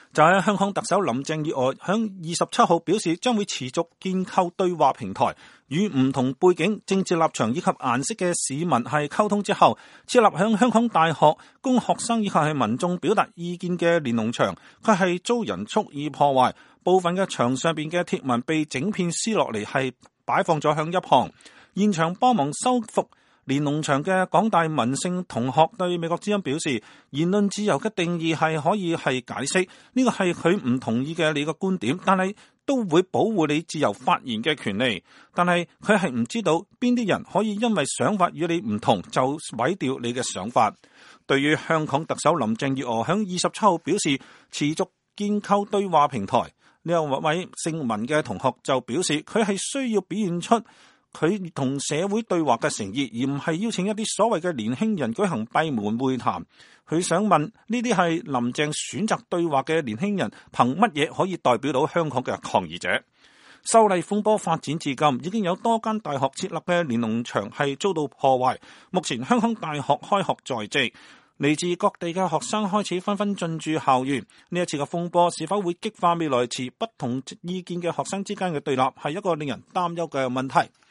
就喺香港特首林鄭月娥響27號表示，將會持續建構對話平台，與唔同背景、政治立場以及顏色嘅市民係溝通之後，設立響香港大學供學生以及係民眾表達意見嘅連儂牆，佢係遭人蓄意破壞，部分嘅牆上邊嘅貼文被整片撕落嚟，係擺放咗響一旁。現場幫忙修復連儂牆嘅港大民政同學對美國之音表示，言論自由嘅定義係可以係解釋，呢個係佢唔同意嘅你嘅觀點，但係都會保護你自由發言嘅權利。但係佢係唔知道邊啲人可以因為想法與你唔同就毀掉你嘅想法。對於香港特首林鄭月娥響27號表示持續建構對話平台，呢一位姓文嘅同學就表示，佢係需要表現出佢同社會對話嘅誠意，而唔係邀請一啲所謂嘅年輕人舉行閉門會談。佢想問呢啲係林鄭選擇對話嘅年輕人，憑乜嘢可以代表到香港嘅抗議者？修例風波發展至今，已經有多間大學設立嘅連儂牆係遭到破壞。目前香港大學開學在即，嚟自各地嘅學生開始紛紛進駐校園。呢一次嘅風波是否會激化未來持不同意見嘅學生之間嘅對立，係一個令人擔憂嘅問題。